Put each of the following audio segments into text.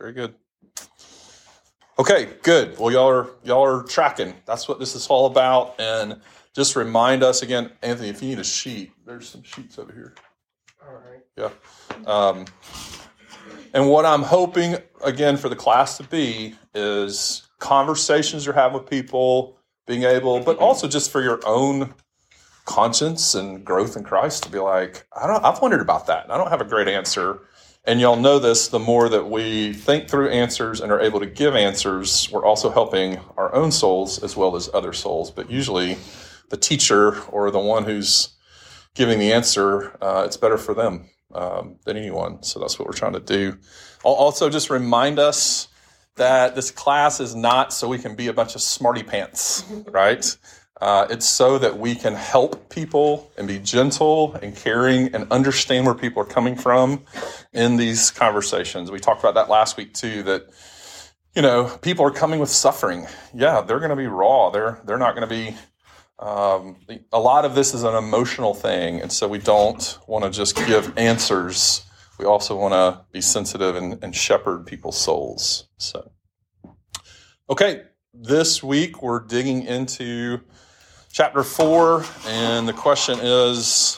Very good. Okay, good. Well, y'all are tracking. That's what this is all about. And just remind us again, Anthony, if you need a sheet, there's some sheets over here. All right. Yeah. And what I'm hoping, again, for the class to be is conversations you're having with people, being able, but also just for your own conscience and growth in Christ to be like, I've wondered about that. And I don't have a great answer. And y'all know this, the more that we think through answers and are able to give answers, we're also helping our own souls as well as other souls. But usually the teacher or the one who's giving the answer, it's better for them than anyone. So that's what we're trying to do. I'll also just remind us that this class is not so we can be a bunch of smarty pants, right? It's so that we can help people and be gentle and caring and understand where people are coming from in these conversations. We talked about that last week too, that, people are coming with suffering. Yeah, they're going to be raw. They're not going to be, a lot of this is an emotional thing. And so we don't want to just give answers. We also want to be sensitive and shepherd people's souls. So, okay, this week we're digging into Chapter 4, and the question is,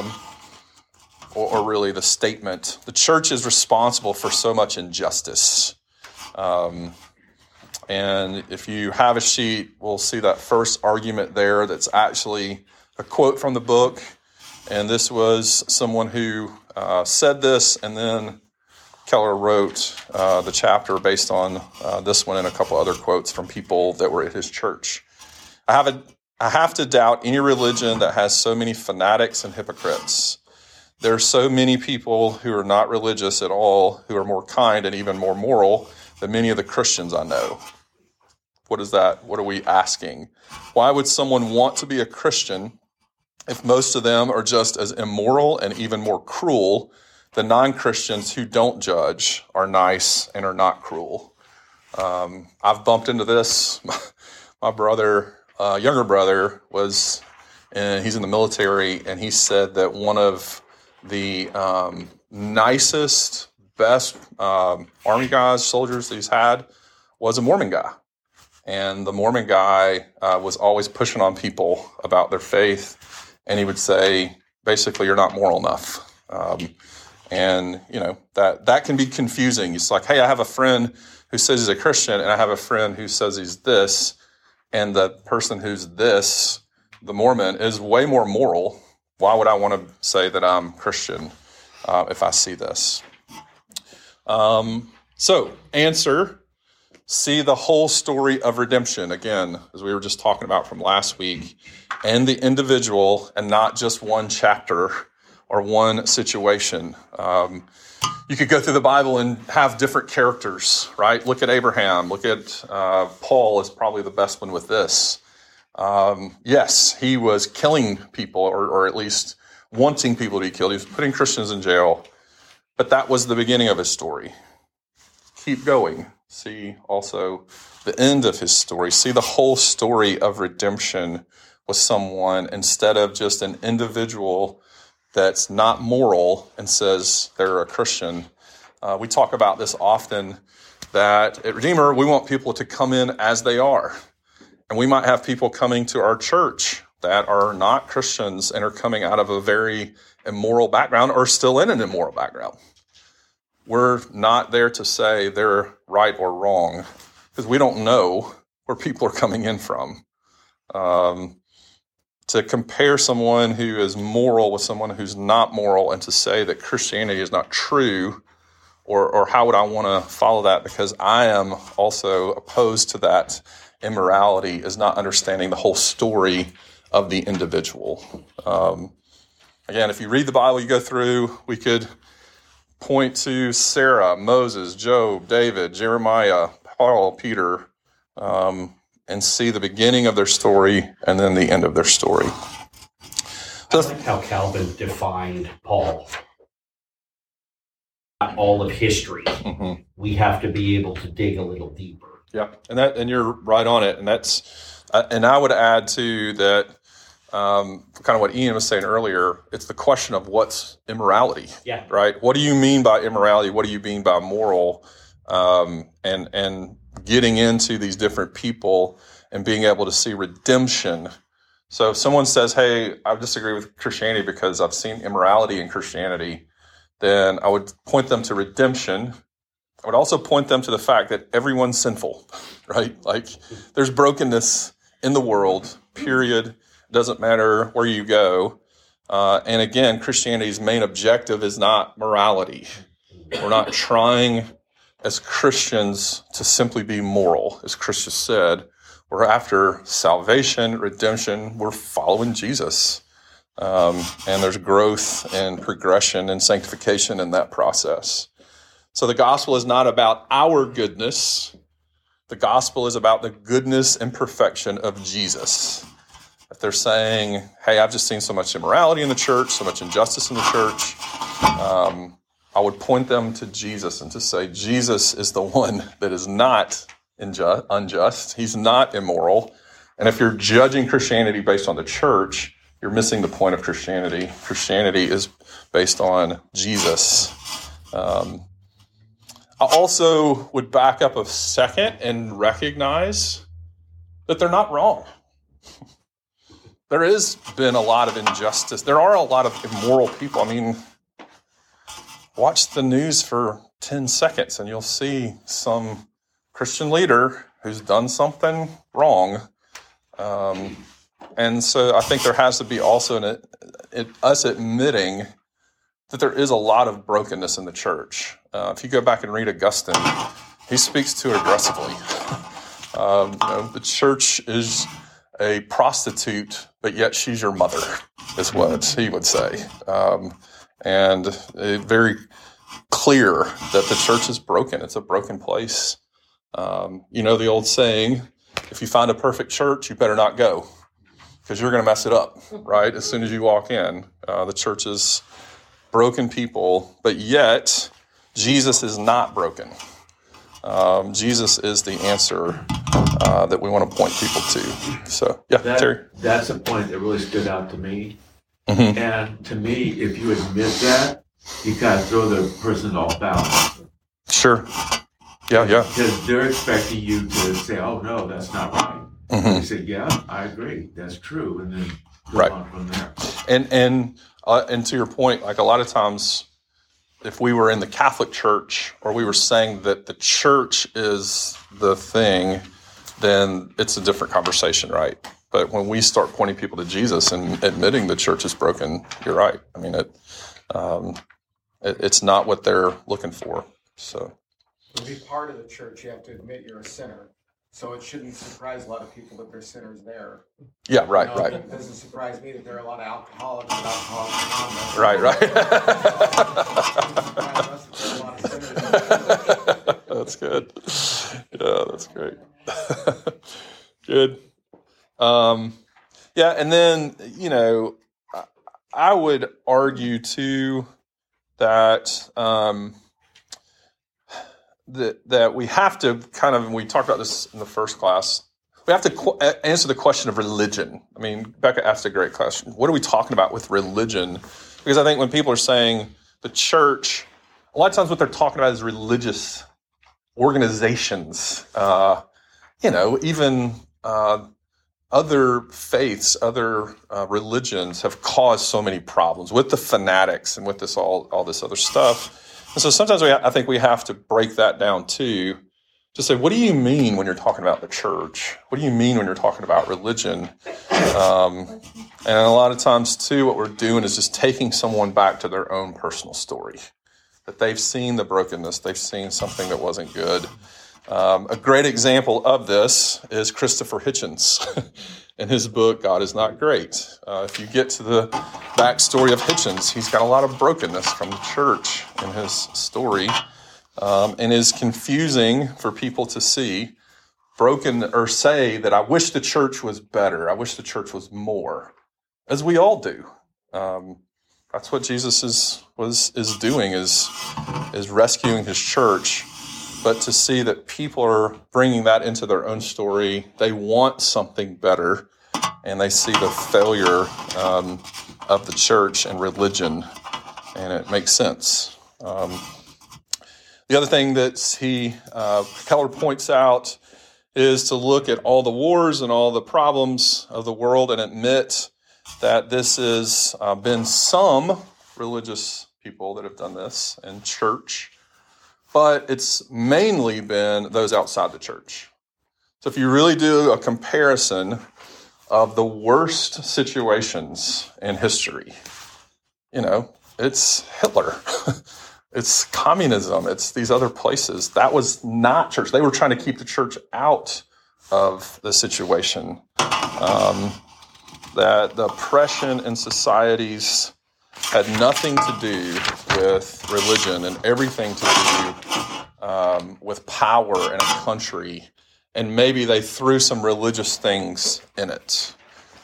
or really the statement, the church is responsible for so much injustice. And if you have a sheet, we'll see that first argument there that's actually a quote from the book. And this was someone who said this, and then Keller wrote the chapter based on this one and a couple other quotes from people that were at his church. I have to doubt any religion that has so many fanatics and hypocrites. There are so many people who are not religious at all, who are more kind and even more moral than many of the Christians I know. What is that? What are we asking? Why would someone want to be a Christian if most of them are just as immoral and even more cruel than non-Christians who don't judge, are nice, and are not cruel? I've bumped into this. My brother... younger brother he's in the military, and he said that one of the nicest, best Army guys, soldiers that he's had was a Mormon guy. And the Mormon guy was always pushing on people about their faith. And he would say, basically, you're not moral enough. That can be confusing. It's like, hey, I have a friend who says he's a Christian, and I have a friend who says he's this. And the person who's this, the Mormon, is way more moral. Why would I want to say that I'm Christian if I see this? So, answer, see the whole story of redemption, again, as we were just talking about from last week, and the individual, and not just one chapter or one situation. You could go through the Bible and have different characters, right? Look at Abraham. Look at Paul is probably the best one with this. Yes, he was killing people, or at least wanting people to be killed. He was putting Christians in jail. But that was the beginning of his story. Keep going. See also the end of his story. See the whole story of redemption with someone instead of just an individual that's not moral and says they're a Christian. We talk about this often, that at Redeemer, we want people to come in as they are. And we might have people coming to our church that are not Christians and are coming out of a very immoral background or still in an immoral background. We're not there to say they're right or wrong because we don't know where people are coming in from. To compare someone who is moral with someone who's not moral and to say that Christianity is not true, or how would I want to follow that because I am also opposed to that immorality, is not understanding the whole story of the individual. Again, if you read the Bible, you go through, we could point to Sarah, Moses, Job, David, Jeremiah, Paul, Peter, and see the beginning of their story and then the end of their story. I like how Calvin defined Paul. Not all of history. Mm-hmm. We have to be able to dig a little deeper. Yeah, and you're right on it. And and I would add to that, kind of what Ian was saying earlier. It's the question of what's immorality. Yeah. Right. What do you mean by immorality? What do you mean by moral? and getting into these different people and being able to see redemption. So if someone says, hey, I disagree with Christianity because I've seen immorality in Christianity, then I would point them to redemption. I would also point them to the fact that everyone's sinful, right? Like there's brokenness in the world, period. It doesn't matter where you go. And again, Christianity's main objective is not morality. We're not trying as Christians to simply be moral, as Chris just said. We're after salvation, redemption. We're following Jesus. And there's growth and progression and sanctification in that process. So the gospel is not about our goodness. The gospel is about the goodness and perfection of Jesus. If they're saying, hey, I've just seen so much immorality in the church, so much injustice in the church, I would point them to Jesus and to say, Jesus is the one that is not unjust. He's not immoral. And if you're judging Christianity based on the church, you're missing the point of Christianity. Christianity is based on Jesus. I also would back up a second and recognize that they're not wrong. There has been a lot of injustice. There are a lot of immoral people. I mean, watch the news for 10 seconds and you'll see some Christian leader who's done something wrong. And so I think there has to be also us admitting that there is a lot of brokenness in the church. If you go back and read Augustine, he speaks to it aggressively. The church is a prostitute, but yet she's your mother, is what he would say. And very clear that the church is broken. It's a broken place. The old saying, if you find a perfect church, you better not go because you're going to mess it up, right? As soon as you walk in, the church is broken people, but yet Jesus is not broken. Jesus is the answer that we want to point people to. So, yeah, Terry. That's a point that really stood out to me. Mm-hmm. And to me, if you admit that, you kind of throw the person off balance. Sure. Yeah. Because they're expecting you to say, oh, no, that's not right. Mm-hmm. You say, yeah, I agree. That's true. And then go on from there. And to your point, like a lot of times, if we were in the Catholic Church or we were saying that the church is the thing, then it's a different conversation, right? But when we start pointing people to Jesus and admitting the church is broken, you're right. I mean, it's not what they're looking for. So, to be part of the church, you have to admit you're a sinner. So it shouldn't surprise a lot of people that there's sinners there. Yeah, right. It doesn't surprise me that there are a lot of alcoholics and alcoholics. Right. That's good. Yeah, that's great. Good. And then, I would argue too that that we have to kind of, and we talked about this in the first class, we have to answer the question of religion. I mean, Becca asked a great question. What are we talking about with religion? Because I think when people are saying the church, a lot of times what they're talking about is religious organizations. Even other faiths, other religions have caused so many problems with the fanatics and with this all this other stuff. And so sometimes I think we have to break that down too, to say, what do you mean when you're talking about the church? What do you mean when you're talking about religion? And a lot of times too, what we're doing is just taking someone back to their own personal story, that they've seen the brokenness, they've seen something that wasn't good. A great example of this is Christopher Hitchens in his book, God is Not Great. If you get to the backstory of Hitchens, he's got a lot of brokenness from the church in his story, and is confusing for people to see, broken, or say that I wish the church was better, I wish the church was more, as we all do. That's what Jesus is doing, is rescuing his church. But to see that people are bringing that into their own story, they want something better, and they see the failure of the church and religion, and it makes sense. The The other thing that Keller points out is to look at all the wars and all the problems of the world and admit that this has been some religious people that have done this in church, but it's mainly been those outside the church. So if you really do a comparison of the worst situations in history, it's Hitler. It's communism. It's these other places. That was not church. They were trying to keep the church out of the situation. That the oppression in societies had nothing to do with religion and everything to do with power in a country. And maybe they threw some religious things in it.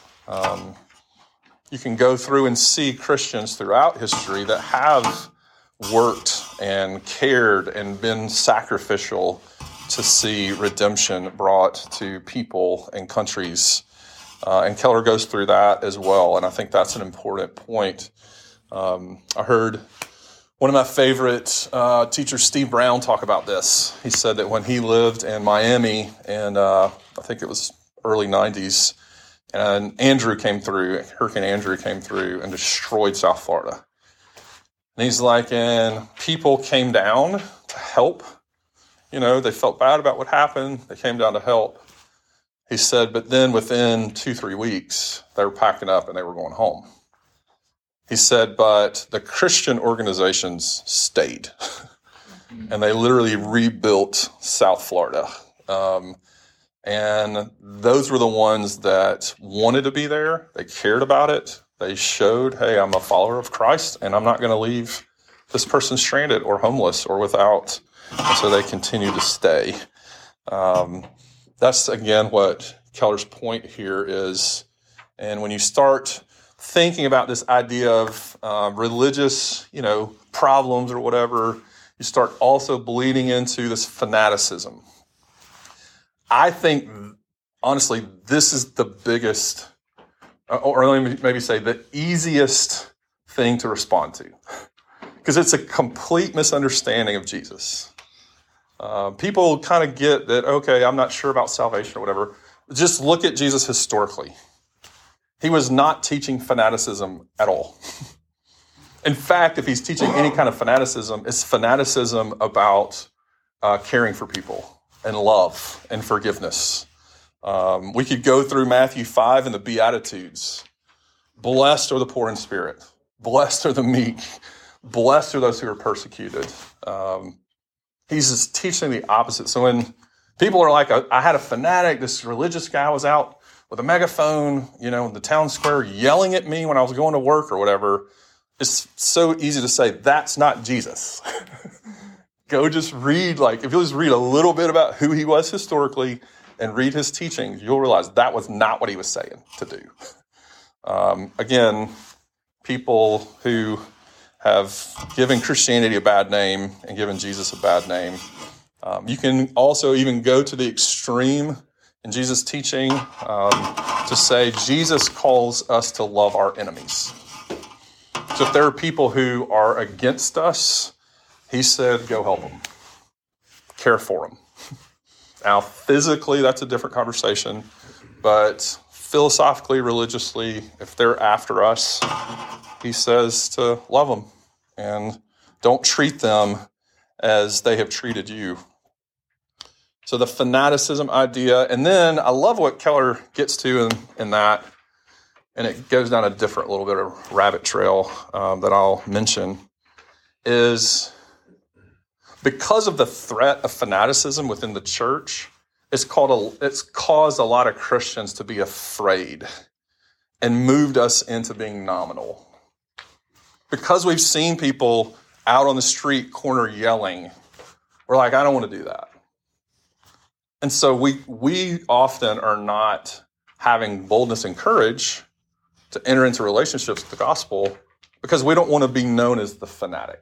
You can go through and see Christians throughout history that have worked and cared and been sacrificial to see redemption brought to people and countries. And Keller goes through that as well. And I think that's an important point. I heard one of my favorite teachers, Steve Brown, talk about this. He said that when he lived in Miami, and I think it was early 90s, and Hurricane Andrew came through and destroyed South Florida. And he's like, and people came down to help. They felt bad about what happened. They came down to help. He said, but then within 2-3 weeks, they were packing up and they were going home. He said, but the Christian organizations stayed. And they literally rebuilt South Florida. And those were the ones that wanted to be there. They cared about it. They showed, hey, I'm a follower of Christ, and I'm not going to leave this person stranded or homeless or without. And so they continue to stay. That's, again, what Keller's point here is. And when you start thinking about this idea of religious, problems or whatever, you start also bleeding into this fanaticism. I think, honestly, this is the biggest, or let me maybe say the easiest thing to respond to, because it's a complete misunderstanding of Jesus. People kind of get that, okay, I'm not sure about salvation or whatever. Just look at Jesus historically. He was not teaching fanaticism at all. In fact, if he's teaching any kind of fanaticism, it's fanaticism about caring for people and love and forgiveness. We could go through Matthew 5 and the Beatitudes. Blessed are the poor in spirit. Blessed are the meek. Blessed are those who are persecuted. He's just teaching the opposite. So when people are like, I had a fanatic, this religious guy was out with a megaphone, in the town square yelling at me when I was going to work or whatever, it's so easy to say, that's not Jesus. Go just read, if you'll just read a little bit about who he was historically and read his teachings, you'll realize that was not what he was saying to do. Again, people who have given Christianity a bad name and given Jesus a bad name. You can also even go to the extreme in Jesus' teaching to say Jesus calls us to love our enemies. So if there are people who are against us, he said, go help them. Care for them. Now, physically, that's a different conversation. But philosophically, religiously, if they're after us, he says to love them and don't treat them as they have treated you. So the fanaticism idea. And then I love what Keller gets to in that. And it goes down a different little bit of rabbit trail that I'll mention, is because of the threat of fanaticism within the church, it's caused a lot of Christians to be afraid and moved us into being nominal. Because we've seen people out on the street corner yelling, we're like, I don't want to do that. And so we often are not having boldness and courage to enter into relationships with the gospel because we don't want to be known as the fanatic.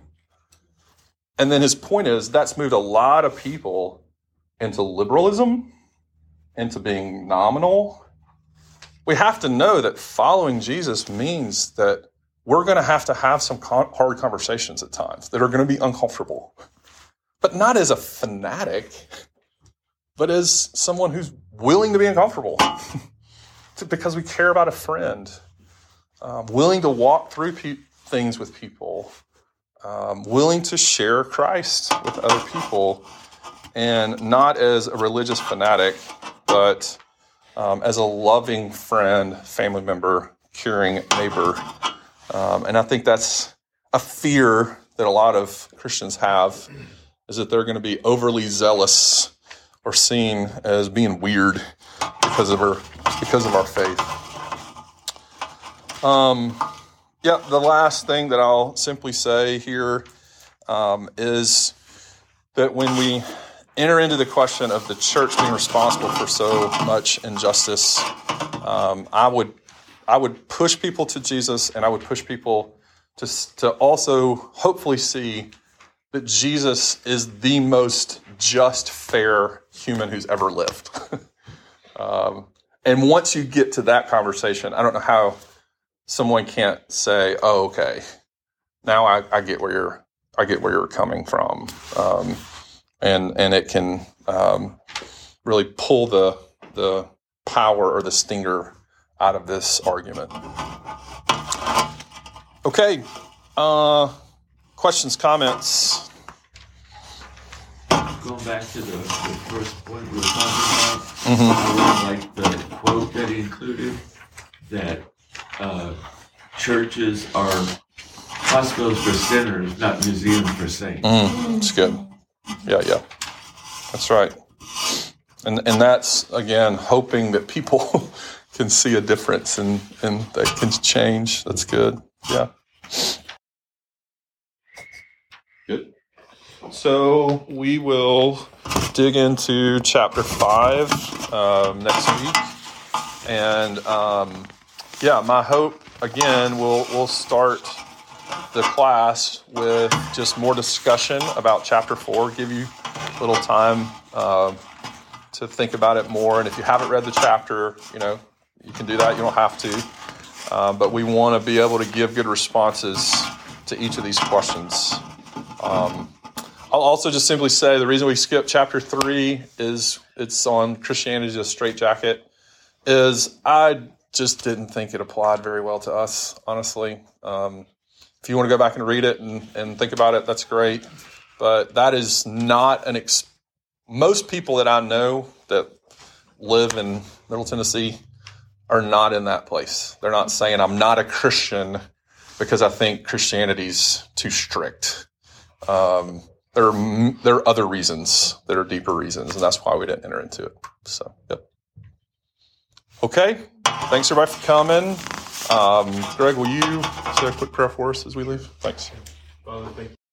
And then his point is that's moved a lot of people into liberalism, into being nominal. We have to know that following Jesus means that we're going to have some hard conversations at times that are going to be uncomfortable. but not as a fanatic, but as someone who's willing to be uncomfortable because we care about a friend, willing to walk through things with people, willing to share Christ with other people, and not as a religious fanatic, but as a loving friend, family member, caring neighbor. And I think that's a fear that a lot of Christians have, is that they're going to be overly zealous or seen as being weird because of our faith. The last thing that I'll simply say here is that when we enter into the question of the church being responsible for so much injustice, I would push people to Jesus, and I would push people to also hopefully see that Jesus is the most just, fair human who's ever lived. And once you get to that conversation, I don't know how someone can't say, "Oh, okay, now I get where you're coming from," and it can really pull the power or the stinger out of this argument. Okay, questions, comments? Going back to the first point we were talking about, I really like the quote that he included, that churches are hospitals for sinners, not museums for saints. That's good. Yeah. That's right. And that's, again, hoping that people can see a difference and they can change. That's good. Yeah. Good. So we will dig into chapter 5 next week. And my hope, again, we'll start the class with just more discussion about chapter 4, give you a little time to think about it more. And if you haven't read the chapter, you can do that. You don't have to. But we want to be able to give good responses to each of these questions. I'll also just simply say the reason we skipped chapter 3 is it's on Christianity as a straitjacket, is I just didn't think it applied very well to us, honestly. If you want to go back and read it and think about it, that's great. But that is not most people that I know that live in Middle Tennessee are not in that place. They're not saying I'm not a Christian because I think Christianity's too strict. There are other reasons that are deeper reasons, and that's why we didn't enter into it. So, yep. Okay. Thanks, everybody, for coming. Greg, will you say a quick prayer for us as we leave? Thanks. Father, thank you.